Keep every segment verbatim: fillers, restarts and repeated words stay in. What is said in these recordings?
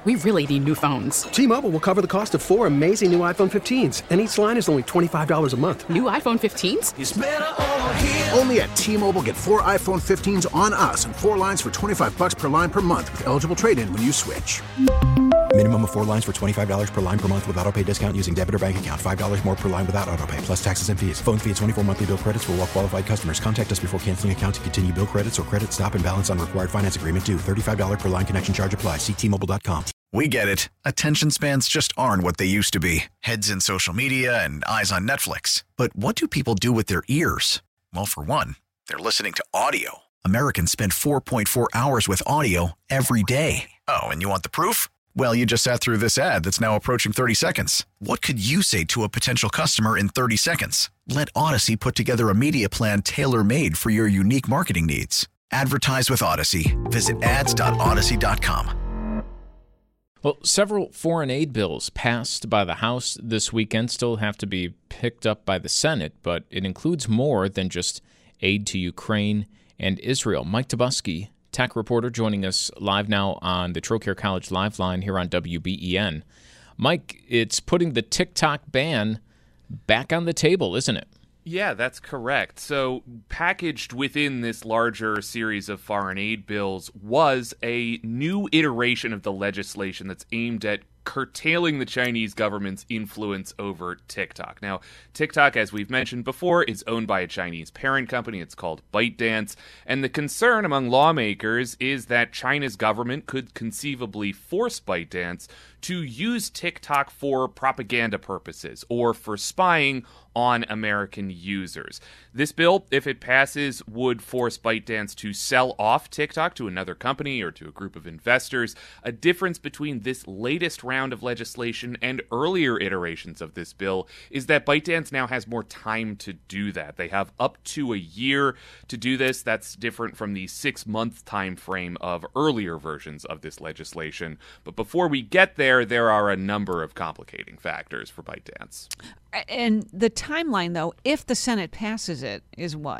We really need new phones. T-Mobile will cover the cost of four amazing new iPhone fifteens, and each line is only twenty-five dollars a month. New iPhone fifteens? It's better over here. Only at T-Mobile, get four iPhone fifteens on us and four lines for twenty-five dollars per line per month with eligible trade-in when you switch. Minimum of four lines for twenty-five dollars per line per month with autopay discount using debit or bank account. five dollars more per line without autopay, plus taxes and fees. Phone fee at twenty-four monthly bill credits for well-qualified customers. Contact us before canceling account to continue bill credits or credit stop and balance on required finance agreement due. thirty-five dollars per line connection charge applies. See T Mobile dot com. We get it. Attention spans just aren't what they used to be. Heads in social media and eyes on Netflix. But what do people do with their ears? Well, for one, they're listening to audio. Americans spend four point four hours with audio every day. Oh, and you want the proof? Well, you just sat through this ad that's now approaching thirty seconds. What could you say to a potential customer in thirty seconds? Let Odyssey put together a media plan tailor-made for your unique marketing needs. Advertise with Odyssey. Visit ads dot odyssey dot com. Well, several foreign aid bills passed by the House this weekend still have to be picked up by the Senate, but it includes more than just aid to Ukraine and Israel. Mike Tobusky, tech reporter, joining us live now on the Trocaire College Live Line here on W B E N. Mike, it's putting the TikTok ban back on the table, isn't it? Yeah, that's correct. So packaged within this larger series of foreign aid bills was a new iteration of the legislation that's aimed at curtailing the Chinese government's influence over TikTok. Now, TikTok, as we've mentioned before, is owned by a Chinese parent company. It's called ByteDance. And the concern among lawmakers is that China's government could conceivably force ByteDance to use TikTok for propaganda purposes or for spying on American users. This bill, if it passes, would force ByteDance to sell off TikTok to another company or to a group of investors. A difference between this latest round of legislation and earlier iterations of this bill is that ByteDance now has more time to do that. They have up to a year to do this. That's different from the six-month time frame of earlier versions of this legislation. But before we get there, there are a number of complicating factors for ByteDance. And the timeline, though, if the Senate passes it, is what?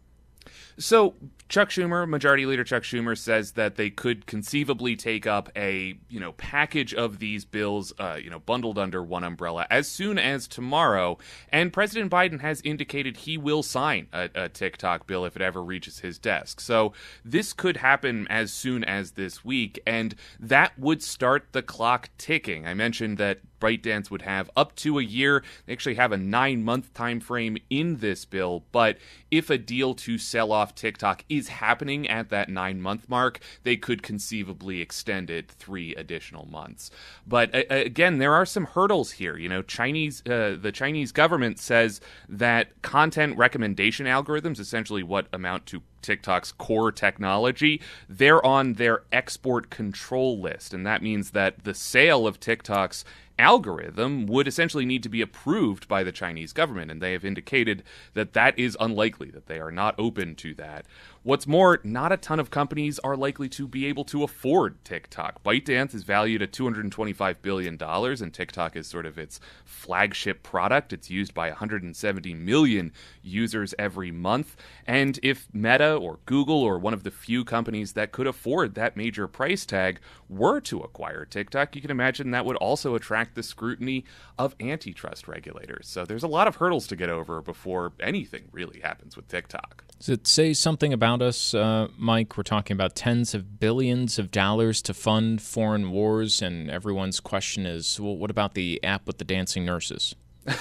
So Chuck Schumer, Majority Leader Chuck Schumer, says that they could conceivably take up a, you know, package of these bills, uh, you know, bundled under one umbrella as soon as tomorrow. And President Biden has indicated he will sign a, a TikTok bill if it ever reaches his desk. So this could happen as soon as this week, and that would start the clock ticking. I mentioned that ByteDance would have up to a year. They actually have a nine-month time frame in this bill, but if a deal to sell off TikTok is happening at that nine-month mark, they could conceivably extend it three additional months. But uh, again, there are some hurdles here. You know, Chinese, uh, the Chinese government says that content recommendation algorithms, essentially what amount to TikTok's core technology, they're on their export control list. And that means that the sale of TikTok's algorithm would essentially need to be approved by the Chinese government. And they have indicated that that is unlikely, that they are not open to that. What's more, not a ton of companies are likely to be able to afford TikTok. ByteDance is valued at two hundred twenty-five billion dollars, and TikTok is sort of its flagship product. It's used by one hundred seventy million users every month. And if Meta or Google or one of the few companies that could afford that major price tag were to acquire TikTok, you can imagine that would also attract the scrutiny of antitrust regulators. So there's a lot of hurdles to get over before anything really happens with TikTok. Does it say something about us, uh, Mike? We're talking about tens of billions of dollars to fund foreign wars, and everyone's question is, well, what about the app with the dancing nurses?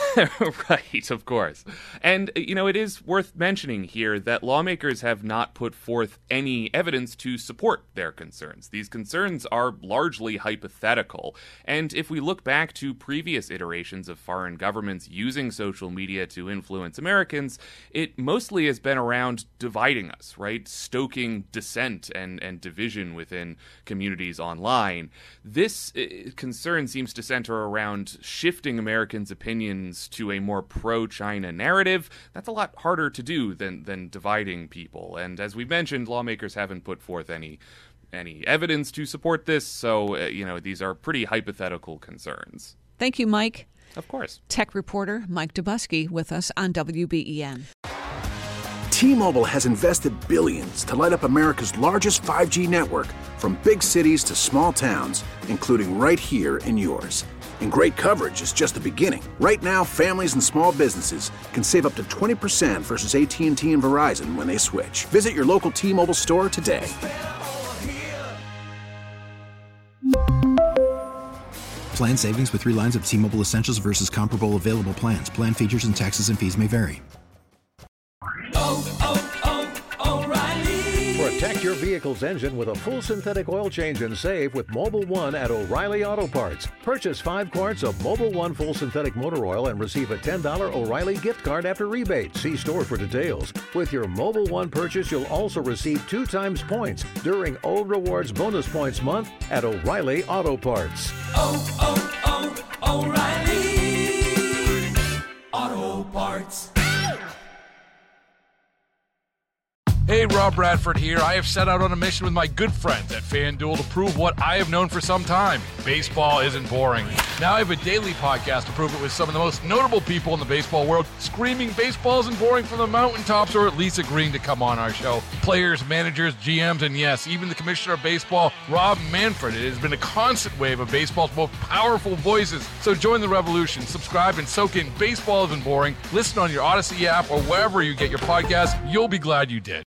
Right, of course. And, you know, it is worth mentioning here that lawmakers have not put forth any evidence to support their concerns. These concerns are largely hypothetical. And if we look back to previous iterations of foreign governments using social media to influence Americans, it mostly has been around dividing us, right? Stoking dissent and, and division within communities online. This uh, concern seems to center around shifting Americans' opinions to a more pro-China narrative. That's a lot harder to do than than dividing people. And as we mentioned, lawmakers haven't put forth any any evidence to support this, so uh, you know, these are pretty hypothetical concerns. Thank you, Mike. Of course. Tech reporter Mike Tobusky with us on W B E N. T-Mobile has invested billions to light up America's largest five G network, from big cities to small towns, including right here in yours. And great coverage is just the beginning. Right now, families and small businesses can save up to twenty percent versus A T and T and Verizon when they switch. Visit your local T-Mobile store today. Plan savings with three lines of T-Mobile Essentials versus comparable available plans. Plan features and taxes and fees may vary. Oh, oh, oh, O'Reilly. Protect your vehicle's engine with a full synthetic oil change and save with Mobil one at O'Reilly Auto Parts. Purchase five quarts of Mobil one full synthetic motor oil and receive a ten dollars O'Reilly gift card after rebate. See store for details. With your Mobil one purchase, you'll also receive two times points during O Rewards Bonus Points Month at O'Reilly Auto Parts. Oh, oh, oh, O'Reilly Auto Parts. Hey, Rob Bradford here. I have set out on a mission with my good friends at FanDuel to prove what I have known for some time. Baseball isn't boring. Now I have a daily podcast to prove it with some of the most notable people in the baseball world, screaming baseball isn't boring from the mountaintops, or at least agreeing to come on our show. Players, managers, G Ms, and yes, even the commissioner of baseball, Rob Manfred. It has been a constant wave of baseball's most powerful voices. So join the revolution. Subscribe and soak in Baseball Isn't Boring. Listen on your Odyssey app or wherever you get your podcasts. You'll be glad you did.